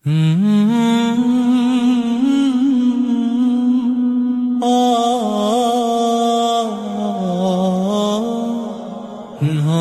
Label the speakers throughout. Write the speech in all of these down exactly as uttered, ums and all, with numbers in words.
Speaker 1: Mm-hmm. Oh, no.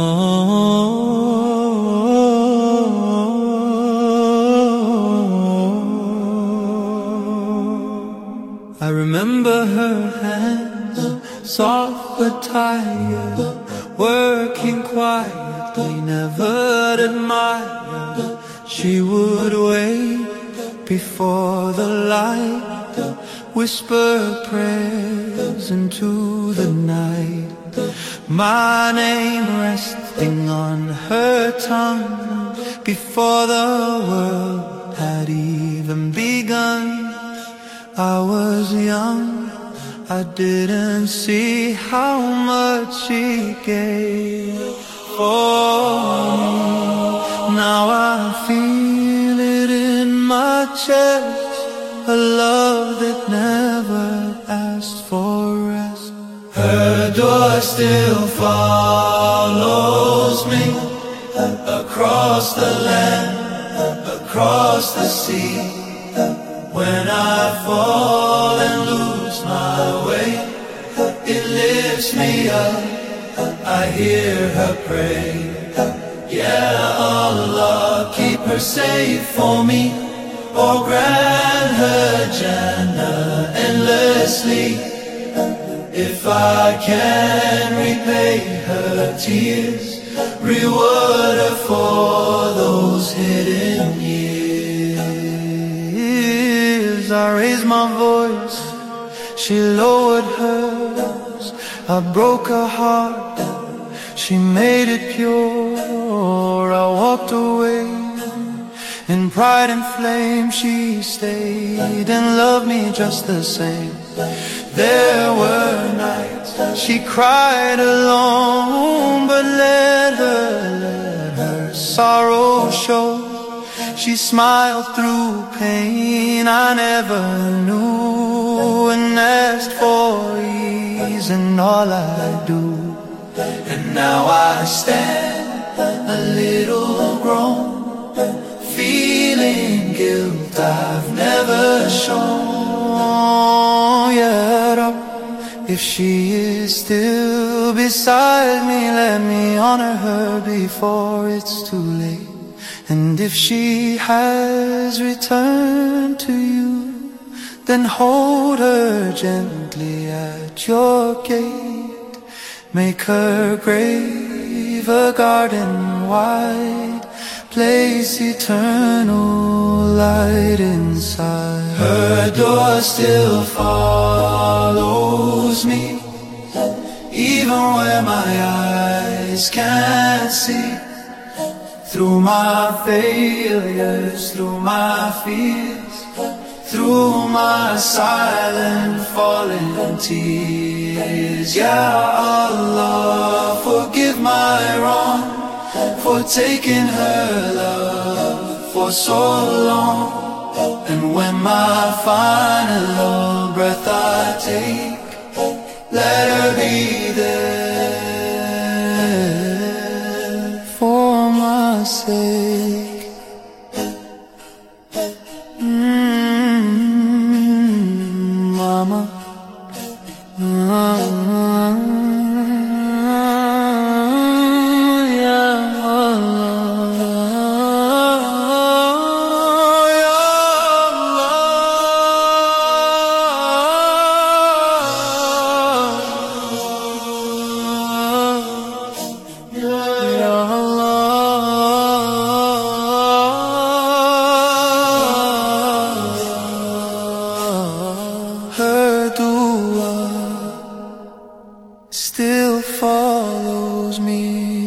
Speaker 1: I remember her hands, soft but tired, working quietly, never admired. She would wait before the light, whisper prayers into the night. My name resting on her tongue before the world had even begun. I was young, I didn't see how much she gave for me. Now I feel it in my chest, a love that never asked for rest. Her door still follows me, across the land, across the sea. When I fall and lose my way, it lifts me up, I hear her pray. Yeah, Allah, keep her safe for me, or grant her Jannah endlessly. If I can repay her tears, reward her for those hidden years. I raised my voice, she lowered hers. I broke her heart, she made it pure. I walked away, in pride and flame she stayed and loved me just the same. There were nights she cried alone, but let her, let her sorrow show. She smiled through pain I never knew, and asked for ease in all I do. And now I stand a little grown, feeling guilt I've never shown. Yet up, if she is still beside me, let me honor her before it's too late. And if she has returned to you, then hold her gently at your gate. Make her grave a garden wide, place eternal light inside. Her door still follows me, even where my eyes can't see. Through my failures, through my fears, through my silent falling tears. Ya Allah, forgive my wrong, for taking her love for so long. And when my final breath I take, let her be there for my sake. Mm, Mama, Mama, Ya Allah, Ya Allah, Ya still follows me.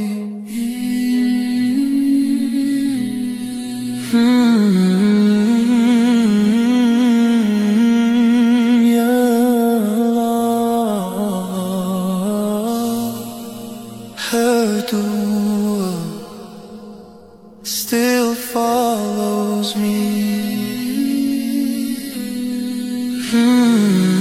Speaker 1: Mm, Ya Allah, her dua still follows me. Mm.